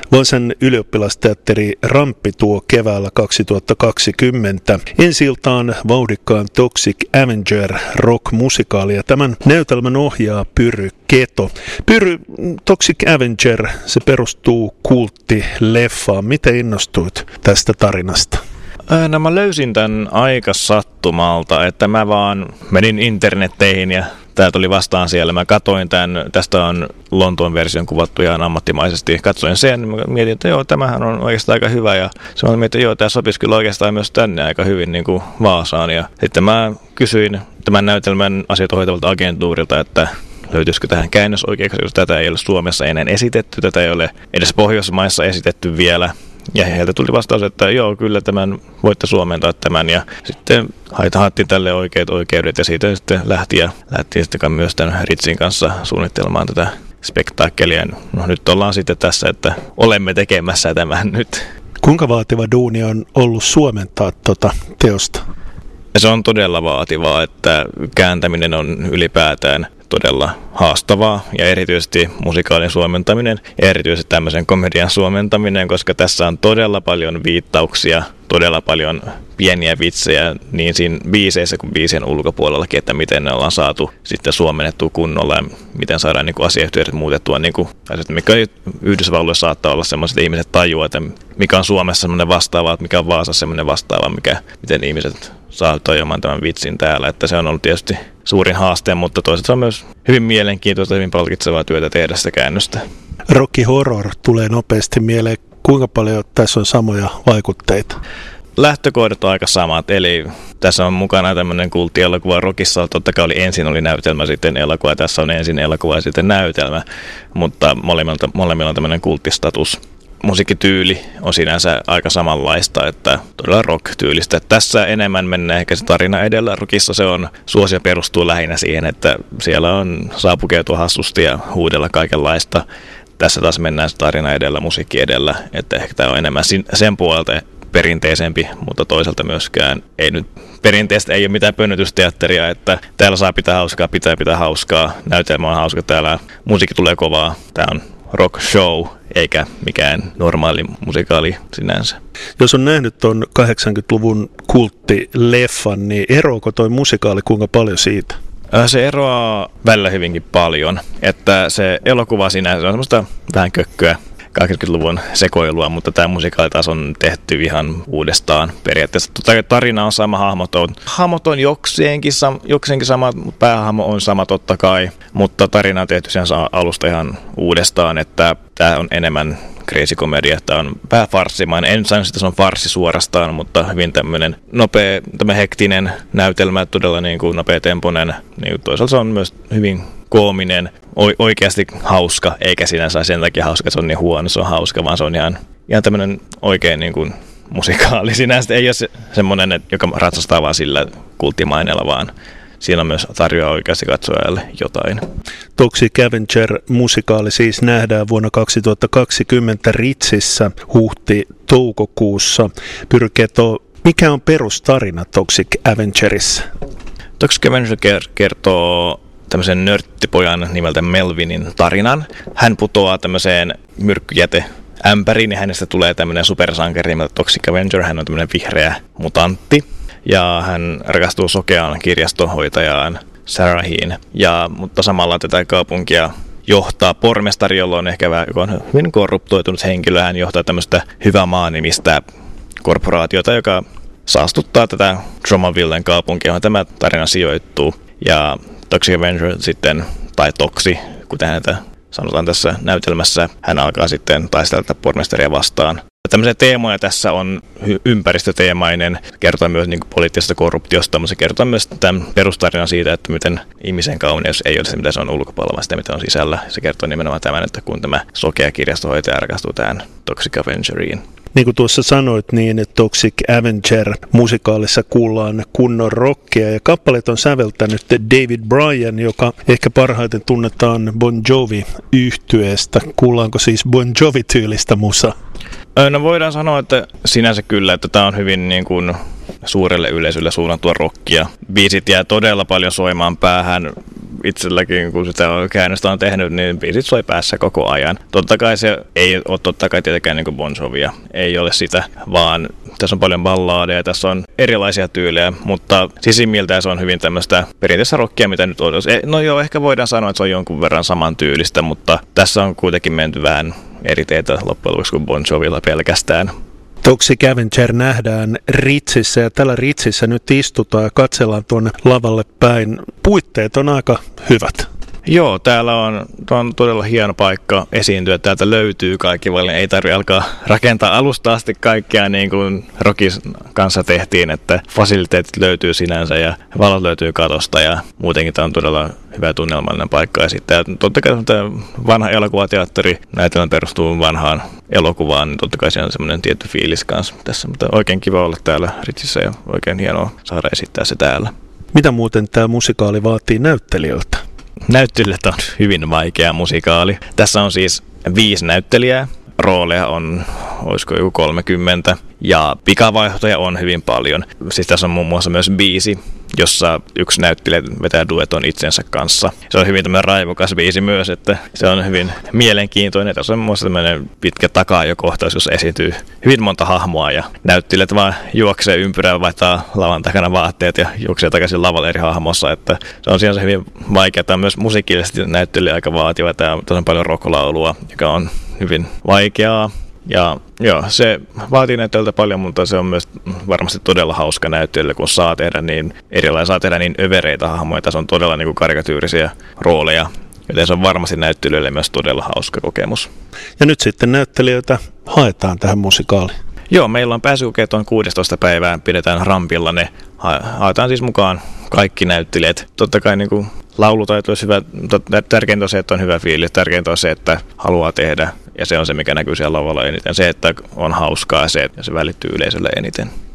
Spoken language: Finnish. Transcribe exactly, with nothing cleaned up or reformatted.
Vaasan ylioppilasteatteri Ramppi tuo keväällä kaksituhattakaksikymmentä ensi-iltaan vauhdikkaan Toxic Avenger rock-musikaali ja tämän näytelmän ohjaa Pyry Keto. Pyry, Toxic Avenger, se perustuu kulttileffaan. Miten innostuit tästä tarinasta? No mä löysin tämän aika sattumalta, että mä vaan menin internetteihin ja tää tuli vastaan siellä. Mä katoin tämän, tästä on Lontoon version kuvattu ihan ammattimaisesti. Katsoin sen, mä mietin, että joo, tämähän on oikeastaan aika hyvä ja se on mietin, että joo, tää sopisi kyllä oikeastaan myös tänne aika hyvin niin kuin Vaasaan. Ja sitten mä kysyin tämän näytelmän asioita hoitavalta agentuurilta, että löytyisikö tähän käännösoikeuksia, jos tätä ei ole Suomessa enää esitetty, tätä ei ole edes Pohjoismaissa esitetty vielä. Ja heiltä tuli vastaus, että joo, kyllä tämän voitte suomentaa tämän. Ja sitten haettiin tälle oikeat oikeudet ja siitä sitten lähti ja lähti sitten myös tämän Ritsin kanssa suunnittelemaan tätä spektaakkelia. No nyt ollaan sitten tässä, että olemme tekemässä tämän nyt. Kuinka vaativa duuni on ollut suomentaa tuota teosta? Se on todella vaativaa, että kääntäminen on ylipäätään todella haastavaa ja erityisesti musikaalin suomentaminen ja erityisesti tämmöisen komedian suomentaminen, koska tässä on todella paljon viittauksia, todella paljon pieniä vitsejä niin siinä biiseissä kuin biisien ulkopuolellakin, että miten ne ollaan saatu sitten suomennettua kunnolla ja miten saadaan niin kuin asiayhteydet muutettua, niin kuin, mikä Yhdysvalloissa saattaa olla sellaiset, että ihmiset tajuaa, että mikä on Suomessa semmoinen vastaava, mikä on Vaasassa semmoinen vastaava, mikä, miten ihmiset saa toivomaan tämän vitsin täällä, että se on ollut tietysti suurin haaste, mutta toisaalta se on myös hyvin mielenkiintoista, hyvin palkitsevaa työtä tehdä sitä käännöstä. Rocky Horror tulee nopeasti mieleen. Kuinka paljon tässä on samoja vaikutteita? Lähtökohdat on aika samat, eli tässä on mukana tämmöinen kulttielokuva. Rockissa totta kai oli ensin oli näytelmä, sitten elokuva, tässä on ensin elokuva ja sitten näytelmä, mutta molemmilla, molemmilla on tämmöinen kulttistatus. Musiikkityyli on sinänsä aika samanlaista, että todella rock-tyylistä. Tässä enemmän mennään ehkä se tarina edellä. Rockissa se on, suosio perustuu lähinnä siihen, että siellä on saa pukeutua hassusti ja huudella kaikenlaista. Tässä taas mennään se tarina edellä, musiikki edellä, että ehkä tämä on enemmän sen puolelta perinteisempi, mutta toisaalta myöskään ei nyt perinteistä ei ole mitään pönnytysteatteria, että täällä saa pitää hauskaa, pitää pitää hauskaa, näytelmä on hauska, täällä musiikki tulee kovaa, tämä on rock show eikä mikään normaali musikaali sinänsä. Jos on nähnyt tuon kahdeksankymmentäluvun kulttileffan, niin eroako toi musikaali kuinka paljon siitä? Se eroaa välillä hyvinkin paljon, että se elokuva sinänsä on semmoista vähän kökköä kahdeksankymmentäluvun sekoilua, mutta tämä musikaali taas on tehty ihan uudestaan periaatteessa. Tarina on sama, hahmot on, hahmot on jokseenkin, sam, jokseenkin sama, päähahmo on sama totta kai, mutta tarina on tehty sen alusta ihan uudestaan, että tämä on enemmän crazy komedia, tämä on vähän farssimainen. En sano, että se on farssi suorastaan, mutta hyvin tämmöinen nopea, tämmöinen hektinen näytelmä, todella niin kuin nopea tempoinen. Niin toisaalta se on myös hyvin koominen, oikeasti hauska, eikä sinänsä sen takia hauska, että se on niin huono, se on hauska, vaan se on ihan, ihan tämmöinen oikein niin kuin musikaali. Sinänsä ei ole se, semmoinen, joka ratsastaa vaan sillä kulttimaineella, vaan siinä on myös tarjoaa oikeasti katsojalle jotain. Toxic Avenger-musikaali siis nähdään vuonna kaksituhattakaksikymmentä Ritsissä huhti-toukokuussa. Pyry Keto, mikä on perustarina Toxic Avengerissa? Toxic Avenger kertoo tämmöisen nörttipojan nimeltä Melvinin tarinan. Hän putoaa tämmöiseen myrkkyjäteämpäriin ja hänestä tulee tämmöinen supersankari nimeltä Toxic Avenger. Hän on tämmöinen vihreä mutantti ja hän rakastuu sokeaan kirjastonhoitajaan Sarahiin. Ja, mutta samalla tätä kaupunkia johtaa pormestari, jolla on ehkä vähän, joka on hyvin korruptoitunut henkilö. Hän johtaa tämmöistä Hyvä maa-nimistä korporaatiota, joka saastuttaa tätä Dromavillen kaupunkia, johon tämä tarina sijoittuu. Ja Toxic Avenger sitten, tai Toksi, kuten häntä sanotaan tässä näytelmässä, hän alkaa sitten taistella tätä pormestaria vastaan. Tämmöisiä teemoja tässä on ympäristöteemainen, kertoo myös niin kuin poliittisesta korruptiosta, mutta se kertoo myös tämän perustarinan siitä, että miten ihmisen kauneus ei ole se, mitä se on ulkopuolella, vaan sitä, mitä on sisällä. Se kertoo nimenomaan tämän, että kun tämä sokea kirjastonhoitaja rakastuu tähän Toxic Avengeriin. Niin kuin tuossa sanoit, niin Toxic Avenger-musikaalissa kuullaan kunnon rockia ja kappaleet on säveltänyt David Bryan, joka ehkä parhaiten tunnetaan Bon Jovi-yhtyeestä. Kuullaanko siis Bon Jovi-tyylistä musaa? No voidaan sanoa, että sinänsä kyllä, että tämä on hyvin niin kuin suurelle yleisölle suunnattua rockia. Biisit jää todella paljon soimaan päähän. itselläkin, kun sitä käännöstä on tehnyt, niin biisit soi päässä koko ajan. Totta kai se ei ole totta kai tietenkään niin kuin Bon Jovia, ei ole sitä, vaan tässä on paljon balladeja, tässä on erilaisia tyylejä, mutta sisimmiltään se on hyvin tämmöistä perinteistä rockia, mitä nyt on. No joo, ehkä voidaan sanoa, että se on jonkun verran saman tyylistä, mutta tässä on kuitenkin menty vähän eri teitä loppujen lopuksi kuin Bon Jovilla pelkästään. Toxic Avenger nähdään Ritsissä ja tällä Ritsissä nyt istutaan ja katsellaan tuonne lavalle päin. Puitteet on aika hyvät. Joo, täällä on, on todella hieno paikka esiintyä. Täältä löytyy kaikki, vaan ei tarvitse alkaa rakentaa alusta asti kaikkea niin kuin Rockis kanssa tehtiin, että fasiliteetit löytyy sinänsä ja valot löytyy katosta ja muutenkin tämä on todella hyvä tunnelmallinen paikka. Ja sitten totta kai vanha elokuvateatteri, näytelmä perustuu vanhaan elokuvaan, niin totta kai siinä on semmoinen tietty fiilis kanssa tässä, mutta oikein kiva olla täällä Ritsissä ja oikein hienoa saada esittää se täällä. Mitä muuten tämä musikaali vaatii näyttelijöiltä? Näyttelijät on hyvin vaikea musikaali. Tässä on siis viisi näyttelijää. Rooleja on, olisiko joku kolmekymmentä. Ja pikavaihtoja on hyvin paljon. Siis tässä on muun muassa myös biisi, jossa yksi näyttelijä vetää dueton itsensä kanssa. Se on hyvin tämmöinen raivokas biisi myös, että se on hyvin mielenkiintoinen. Tässä on muun muassa tämmöinen pitkä takaajokohtaus, jossa esiintyy hyvin monta hahmoa ja näyttelijät vaan juoksee ympyrää, vaihtaa lavan takana vaatteet ja juoksee takaisin lavalle eri hahmossa. Että se on sinänsä hyvin vaikea. Tämä on myös musiikillisesti näyttelijä aika vaativa. Tämä on tosi paljon rocklaulua, joka on hyvin vaikeaa. Ja joo, se vaatii näyttelijöiltä paljon, mutta se on myös varmasti todella hauska näyttelijä, kun saa tehdä niin erilaisia, saa tehdä niin övereitä hahmoja. Tässä on todella niin kuin karikatyyrisiä rooleja, joten se on varmasti näyttelijöille myös todella hauska kokemus. Ja nyt sitten näyttelijöitä haetaan tähän musikaaliin. Joo, meillä on pääsykokeet on kuudestoista päivää, pidetään rampilla ne. Haetaan siis mukaan kaikki näyttelijät. Totta kai niin kuin laulutaito olisi hyvä, tärkeintä on se, että on hyvä fiilis, tärkeintä on se, että haluaa tehdä, ja se on se, mikä näkyy siellä lavalla eniten. Se, että on hauskaa, se, ja se välittyy yleisölle eniten.